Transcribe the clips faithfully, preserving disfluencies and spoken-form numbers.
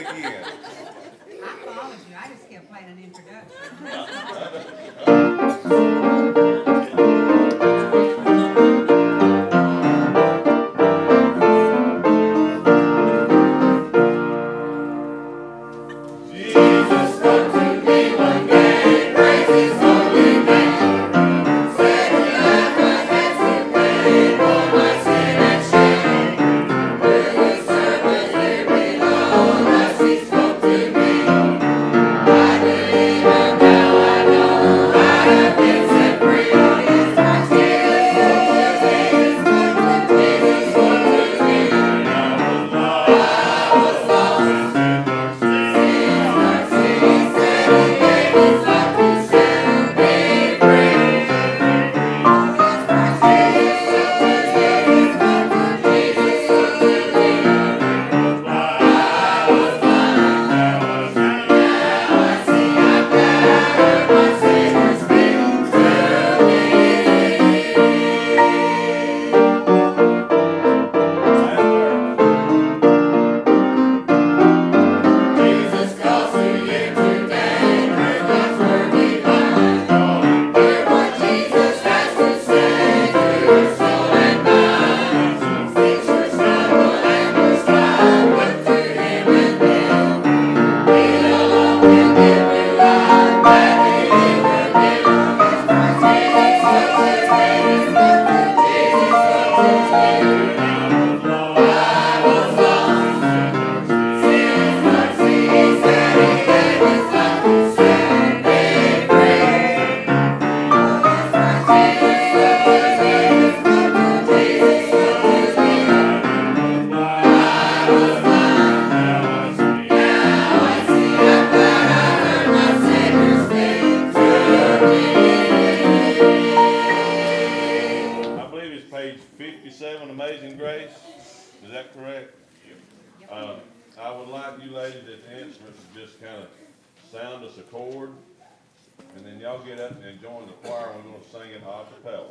again. I followed you. I just kept playing an introduction. fifty-seven, Amazing Grace. Is that correct? Yep. Uh, I would like you ladies at the instruments to just kind of sound us a chord, and then y'all get up and join the choir, and we're going to sing it a cappella.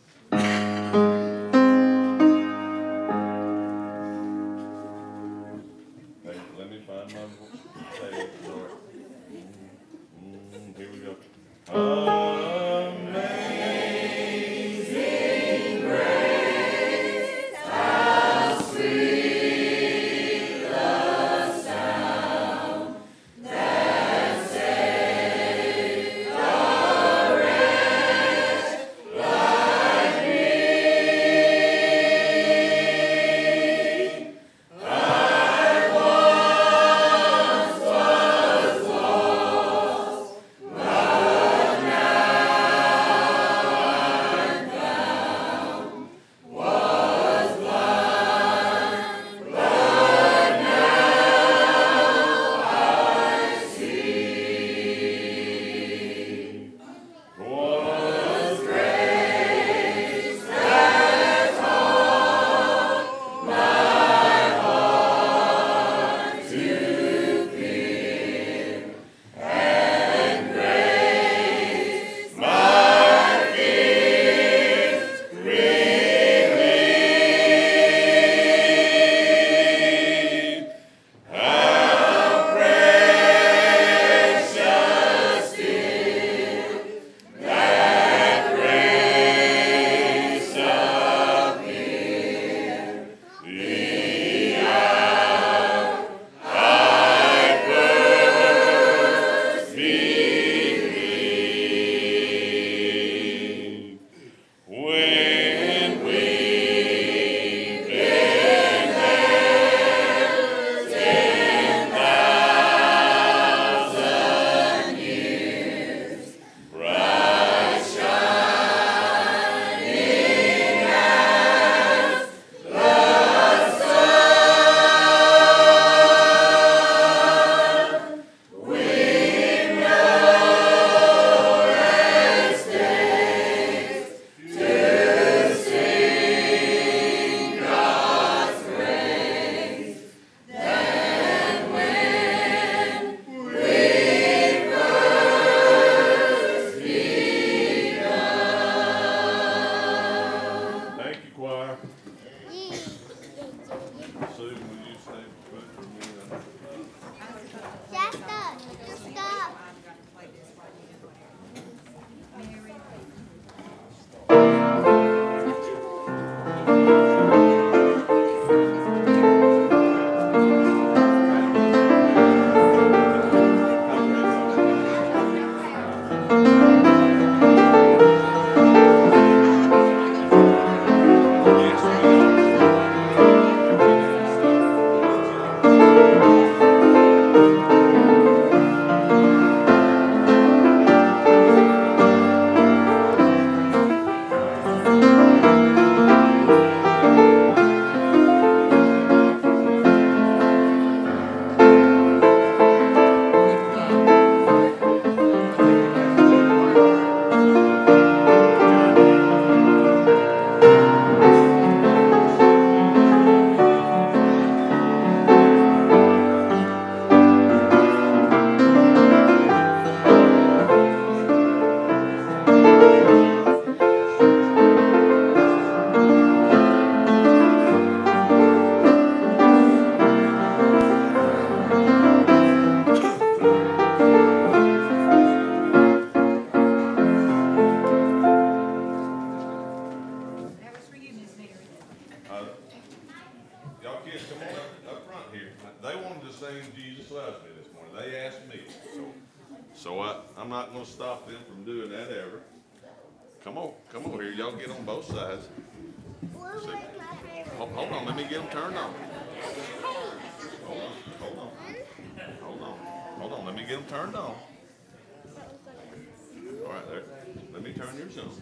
Okay, let me find my page. Mm, here we go. Amazing grace, how sweet the sound that saved a wretch like me. I once was lost, but now here this morning. They asked me, so, so I, I'm not gonna stop them from doing that ever. Come on, come on here, y'all get on both sides. See. Hold, hold on, let me get them turned on. Hold on, hold on, hold on, hold on, let me get them turned on. All right, there, let me turn yours on.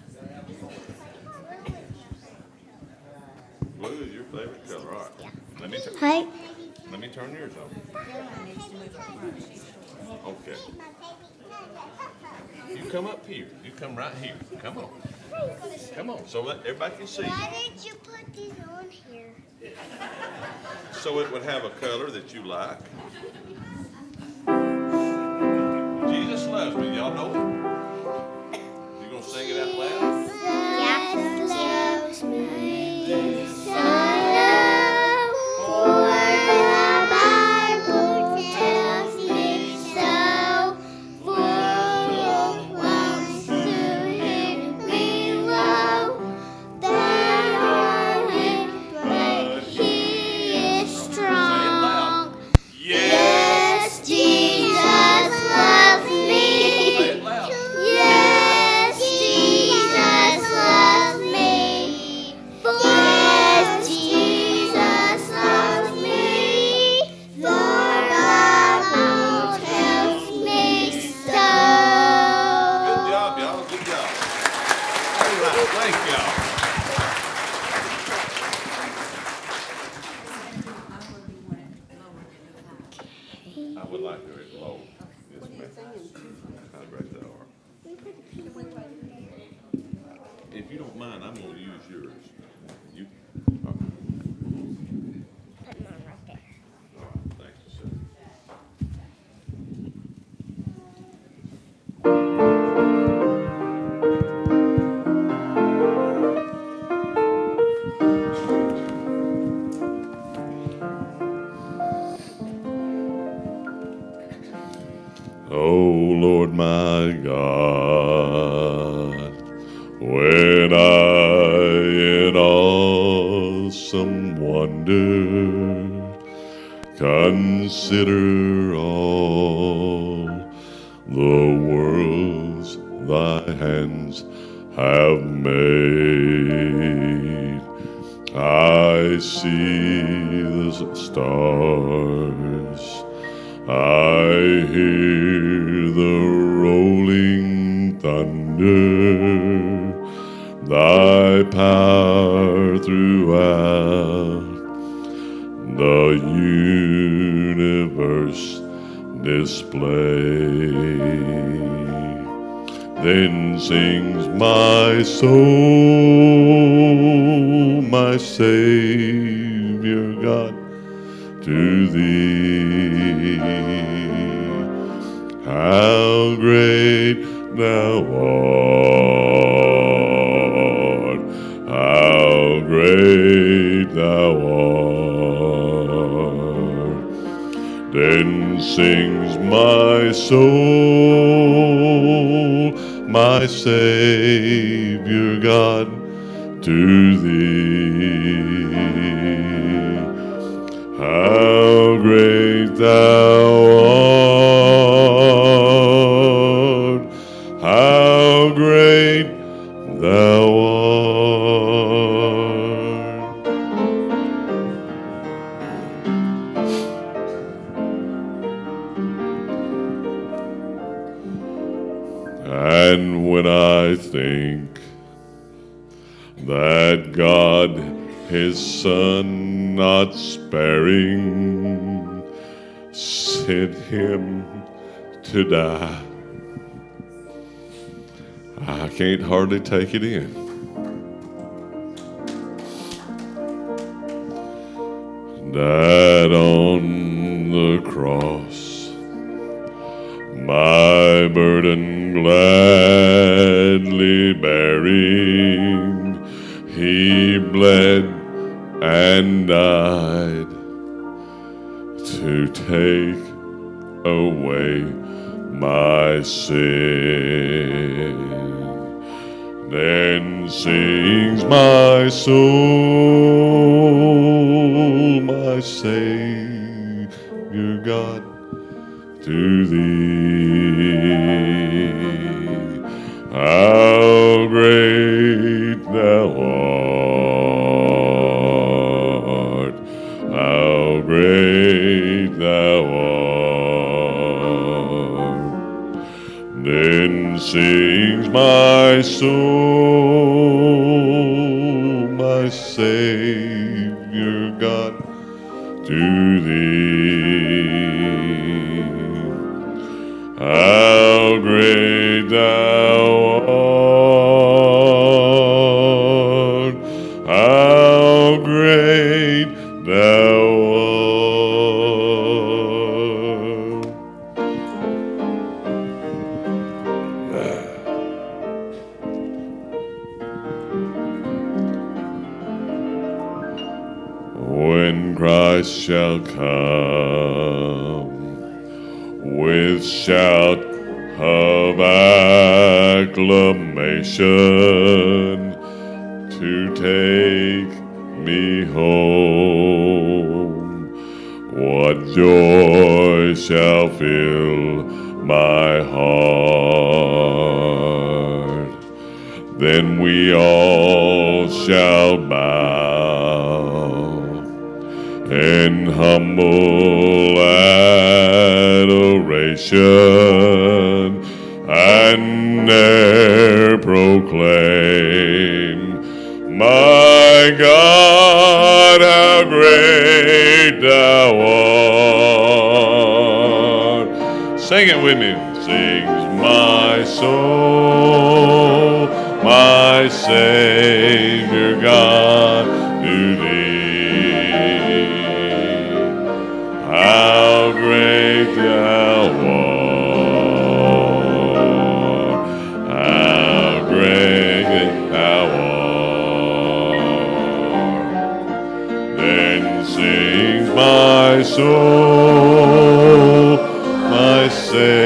Blue is your favorite color, all right. Let me, Hi. let me turn yours on. Okay. You come up here. You come right here. Come on. Come on. So that everybody can see. Why did you put these on here? So it would have a color that you like. Jesus loves me. Y'all know it? You gonna sing it out loud? Jesus loves me. So for the Bible tells me so. For ones who hear me low, they are weak, but He is strong. Yes, Jesus loves me. Say it loud. Yes, Jesus loves me. Yes, Jesus loves me. The Bible tells me so. Good job, y'all. Good job. All right. Thank y'all. I would like to hear it low. Yes, ma'am. How great they are. If you don't mind, I'm gonna use yours. You. All right. Put mine right there. All right. Thank you, sir. Oh Lord my God, when I in awesome wonder consider all the worlds thy hands have made, I see the stars, I hear the rolling thunder, thy power throughout the universe display. Then sings my soul, my Savior God, to thee. How great thou art, how great thou art. Then sings my soul, my Savior God, to thee. How great thou art, how great thou art. And when I think that God, his Son, not sparing, sent him to die, I can't hardly take it in. That on the cross, my burden gladly bearing, he bled and died to take away my sin. Then sings my soul, my Savior God, to thee. How great thou art, how great thou art. Then sings my soul, my Savior God, to thee. How great thou art, how great thou art. When Christ shall come with shout of acclamation to take me home, what joy shall fill my heart? Then we all shall bow in humble adoration and ne'er proclaim, my God, how great thou art. Sing it with me. Sings my soul, my Savior God, to thee. How great thou art, how great thou art. Then sings my soul, my Savior